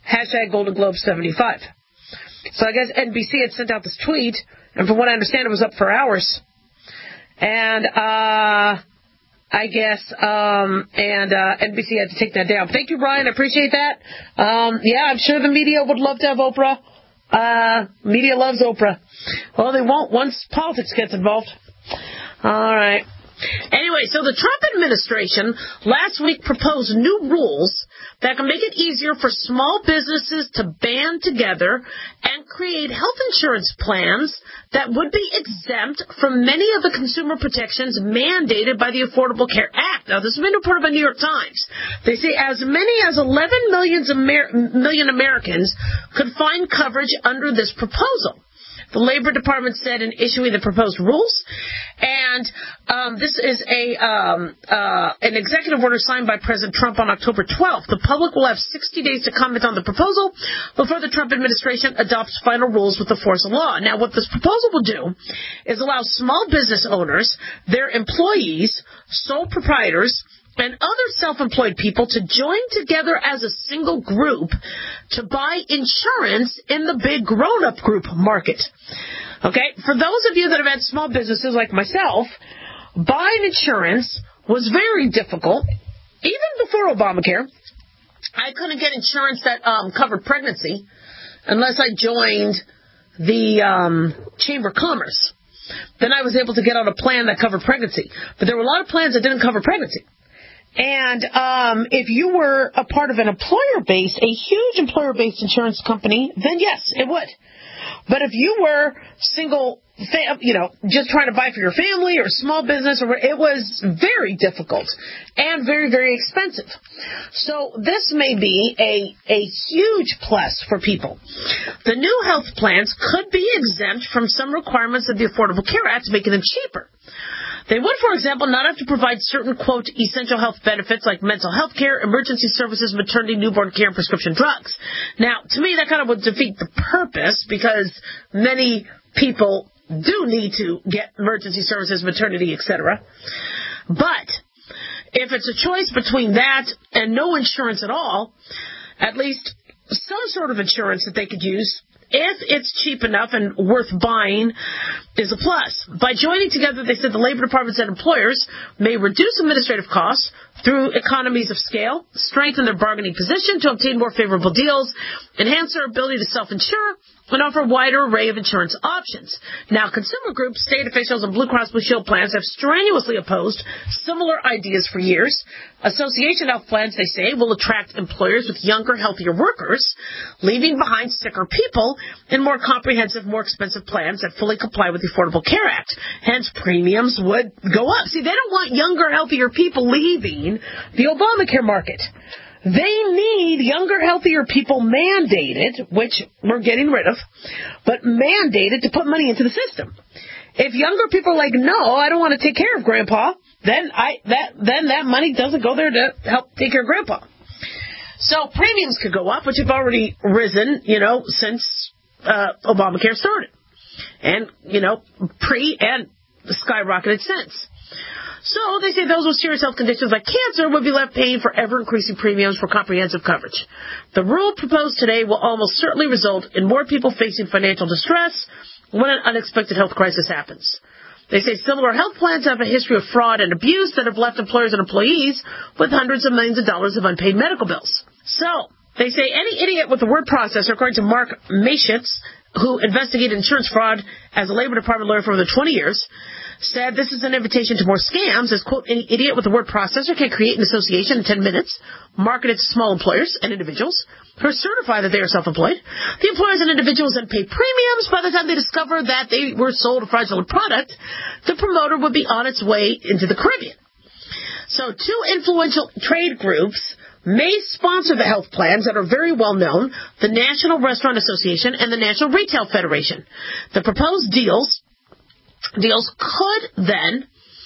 Hashtag Golden Globe seventy-five. So I guess N B C had sent out this tweet, and from what I understand, it was up for hours. And, uh, I guess, um, and, uh, N B C had to take that down. Thank you, Brian. I appreciate that. Um, yeah, I'm sure the media would love to have Oprah. Uh, media loves Oprah. Well, they won't once politics gets involved. All right. Anyway, so the Trump administration last week proposed new rules that can make it easier for small businesses to band together and create health insurance plans that would be exempt from many of the consumer protections mandated by the Affordable Care Act. Now, this has been reported by New York Times. They say as many as eleven million Americans could find coverage under this proposal. The Labor Department said in issuing the proposed rules, and um, this is a um, uh, an executive order signed by President Trump on October twelfth. The public will have sixty days to comment on the proposal before the Trump administration adopts final rules with the force of law. Now, what this proposal will do is allow small business owners, their employees, sole proprietors, and other self-employed people to join together as a single group to buy insurance in the big grown-up group market. Okay? For those of you that have had small businesses like myself, buying insurance was very difficult. Even before Obamacare, I couldn't get insurance that um, covered pregnancy unless I joined the um, Chamber of Commerce. Then I was able to get on a plan that covered pregnancy. But there were a lot of plans that didn't cover pregnancy. And um, if you were a part of an employer-based, a huge employer-based insurance company, then yes, it would. But if you were single, you know, just trying to buy for your family or small business, or it was very difficult and very, very expensive. So this may be a, a huge plus for people. The new health plans could be exempt from some requirements of the Affordable Care Act, making them cheaper. They would, for example, not have to provide certain, quote, essential health benefits like mental health care, emergency services, maternity, newborn care, and prescription drugs. Now, to me, that kind of would defeat the purpose because many people do need to get emergency services, maternity, et cetera. But if it's a choice between that and no insurance at all, at least some sort of insurance that they could use, if it's cheap enough and worth buying, is a plus. By joining together, they said the Labor Department said employers may reduce administrative costs through economies of scale, strengthen their bargaining position to obtain more favorable deals, enhance their ability to self-insure, and offer a wider array of insurance options. Now, consumer groups, state officials, and Blue Cross Blue Shield plans have strenuously opposed similar ideas for years. Association health plans, they say, will attract employers with younger, healthier workers, leaving behind sicker people in more comprehensive, more expensive plans that fully comply with the Affordable Care Act. Hence, premiums would go up. See, they don't want younger, healthier people leaving the Obamacare market. They need younger, healthier people mandated, which we're getting rid of, but mandated to put money into the system. If younger people are like, no, I don't want to take care of Grandpa, then I that then that money doesn't go there to help take care of Grandpa. So premiums could go up, which have already risen, you know, since uh, Obamacare started, and you know, pre and skyrocketed since. So they say those with serious health conditions like cancer would be left paying for ever-increasing premiums for comprehensive coverage. The rule proposed today will almost certainly result in more people facing financial distress when an unexpected health crisis happens. They say similar health plans have a history of fraud and abuse that have left employers and employees with hundreds of millions of dollars of unpaid medical bills. So they say any idiot with a word processor, according to Mark Mashitz, who investigated insurance fraud as a Labor Department lawyer for over twenty years, said this is an invitation to more scams, as, quote, any idiot with a word processor can create an association in ten minutes, market it to small employers and individuals who certify that they are self-employed. The employers and individuals then pay premiums. By the time they discover that they were sold a fraudulent product, the promoter would be on its way into the Caribbean. So two influential trade groups may sponsor the health plans that are very well known, the National Restaurant Association and the National Retail Federation. The proposed deals deals could then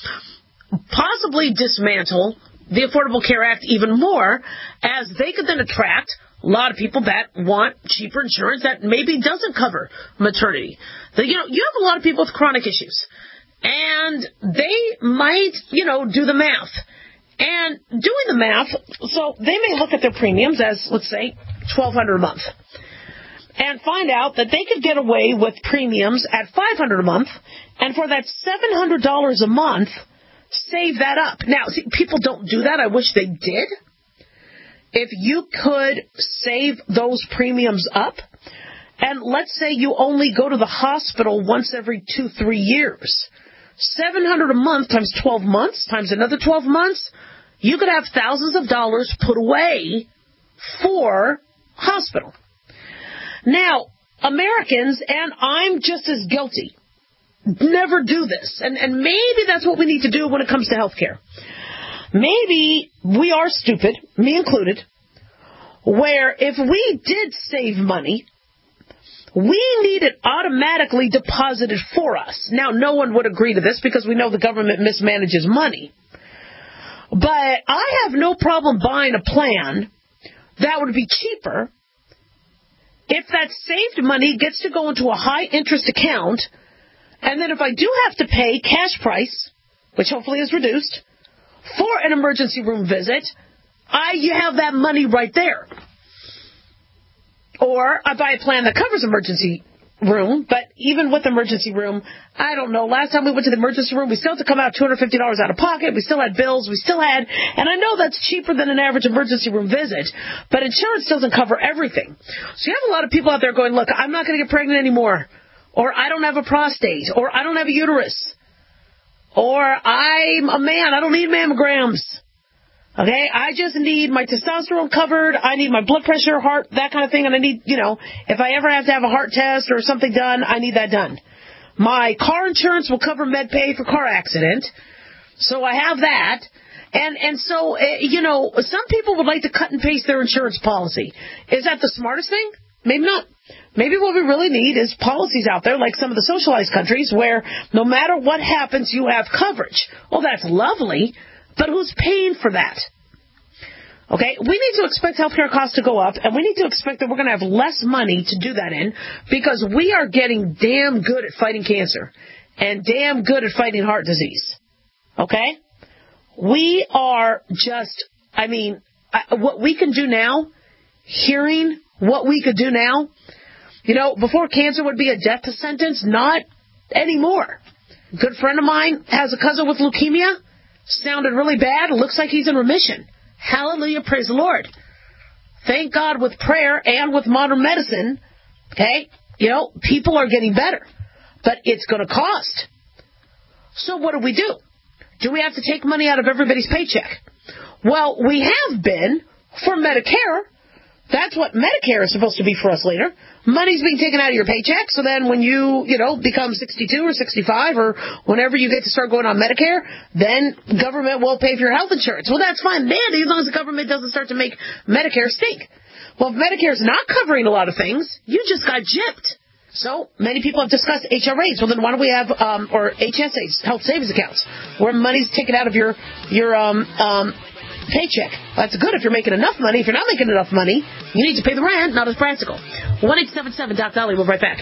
possibly dismantle the Affordable Care Act even more, as they could then attract a lot of people that want cheaper insurance that maybe doesn't cover maternity. The, you know, you have a lot of people with chronic issues, and they might, you know, do the math. And doing the math, so they may look at their premiums as, let's say, twelve hundred dollars a month and find out that they could get away with premiums at five hundred dollars a month, and for that seven hundred dollars a month, save that up. Now, see, people don't do that. I wish they did. If you could save those premiums up, and let's say you only go to the hospital once every two, three years, seven hundred dollars a month times twelve months times another twelve months, you could have thousands of dollars put away for hospital. Now, Americans, and I'm just as guilty, never do this. And, and maybe that's what we need to do when it comes to health care. Maybe we are stupid, me included, where if we did save money, we need it automatically deposited for us. Now, no one would agree to this because we know the government mismanages money. But I have no problem buying a plan that would be cheaper if that saved money gets to go into a high-interest account, and then if I do have to pay cash price, which hopefully is reduced, for an emergency room visit, I you have that money right there. Or I buy a plan that covers emergency room, but even with emergency room, I don't know. Last time we went to the emergency room, we still had to come out two hundred fifty dollars out of pocket. We still had bills. We still had, and I know that's cheaper than an average emergency room visit, but insurance doesn't cover everything. So you have a lot of people out there going, look, I'm not going to get pregnant anymore, or I don't have a prostate, or I don't have a uterus, or I'm a man, I don't need mammograms. Okay, I just need my testosterone covered, I need my blood pressure, heart, that kind of thing, and I need, you know, if I ever have to have a heart test or something done, I need that done. My car insurance will cover med pay for car accident, so I have that. And and so, uh, you know, some people would like to cut and paste their insurance policy. Is that the smartest thing? Maybe not. Maybe what we really need is policies out there like some of the socialized countries where no matter what happens, you have coverage. Well, that's lovely. But who's paying for that? Okay, we need to expect healthcare costs to go up, and we need to expect that we're going to have less money to do that in because we are getting damn good at fighting cancer and damn good at fighting heart disease. Okay? We are just, I mean, I, what we can do now, hearing what we could do now, you know, before cancer would be a death sentence, not anymore. A good friend of mine has a cousin with leukemia. Sounded really bad. It looks like he's in remission. Hallelujah. Praise the Lord. Thank God with prayer and with modern medicine, okay, you know, people are getting better. But it's going to cost. So what do we do? Do we have to take money out of everybody's paycheck? Well, we have been for Medicare. That's what Medicare is supposed to be for us later. Money's being taken out of your paycheck, so then when you, you know, become sixty-two or sixty-five or whenever you get to start going on Medicare, then government will pay for your health insurance. Well, that's fine, dandy, as long as the government doesn't start to make Medicare stink. Well, if Medicare's not covering a lot of things, you just got gypped. So many people have discussed H R As. Well, then why don't we have, um, or H S As, health savings accounts, where money's taken out of your, your, um, um, paycheck. That's good if you're making enough money. If you're not making enough money, you need to pay the rent. Not as practical. one eight seven seven Doc Dolly. We'll be right back.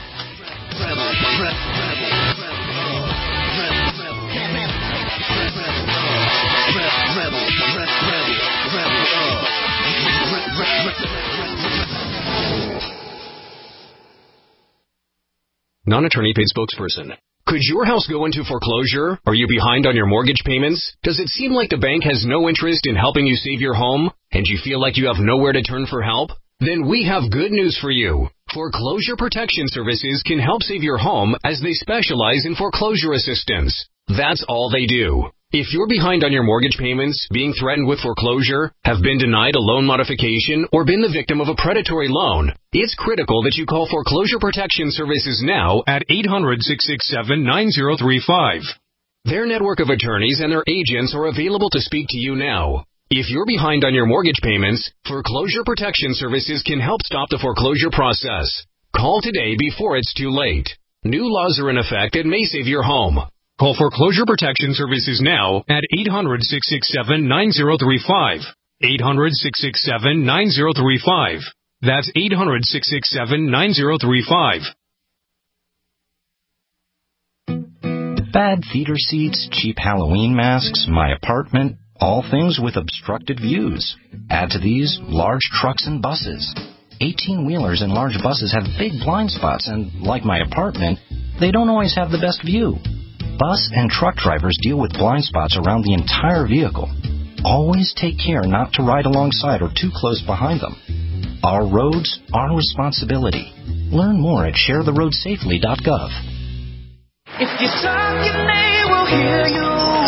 Non-attorney paid spokesperson. Could your house go into foreclosure? Are you behind on your mortgage payments? Does it seem like the bank has no interest in helping you save your home? And you feel like you have nowhere to turn for help? Then we have good news for you. Foreclosure Protection Services can help save your home as they specialize in foreclosure assistance. That's all they do. If you're behind on your mortgage payments, being threatened with foreclosure, have been denied a loan modification, or been the victim of a predatory loan, it's critical that you call Foreclosure Protection Services now at eight hundred, six six seven, nine zero three five. Their network of attorneys and their agents are available to speak to you now. If you're behind on your mortgage payments, Foreclosure Protection Services can help stop the foreclosure process. Call today before it's too late. New laws are in effect that may save your home. Call Foreclosure Protection Services now at eight hundred, six six seven, nine zero three five. eight hundred, six six seven, nine zero three five. That's eight hundred, six six seven, nine zero three five. Bad theater seats, cheap Halloween masks, my apartment. all things with obstructed views. Add to these large trucks and buses. eighteen-wheelers and large buses have big blind spots, and like my apartment, they don't always have the best view. Bus and truck drivers deal with blind spots around the entire vehicle. Always take care not to ride alongside or too close behind them. Our roads, our responsibility. Learn more at share the road safely dot gov. If you talk, they will hear you.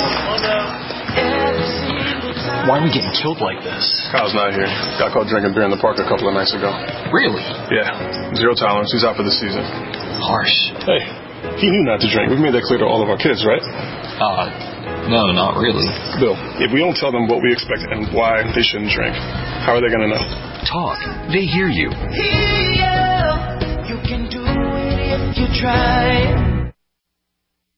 Why are we getting killed like this? Kyle's not here. Got caught drinking beer in the park a couple of nights ago. Really? Yeah. Zero tolerance. He's out for the season. Harsh. Hey, he knew not to drink. We've made that clear to all of our kids, right? Uh, no, not really. Bill, if we don't tell them what we expect and why they shouldn't drink, how are they going to know? Talk. They hear you. Hear you. You can do it if you try.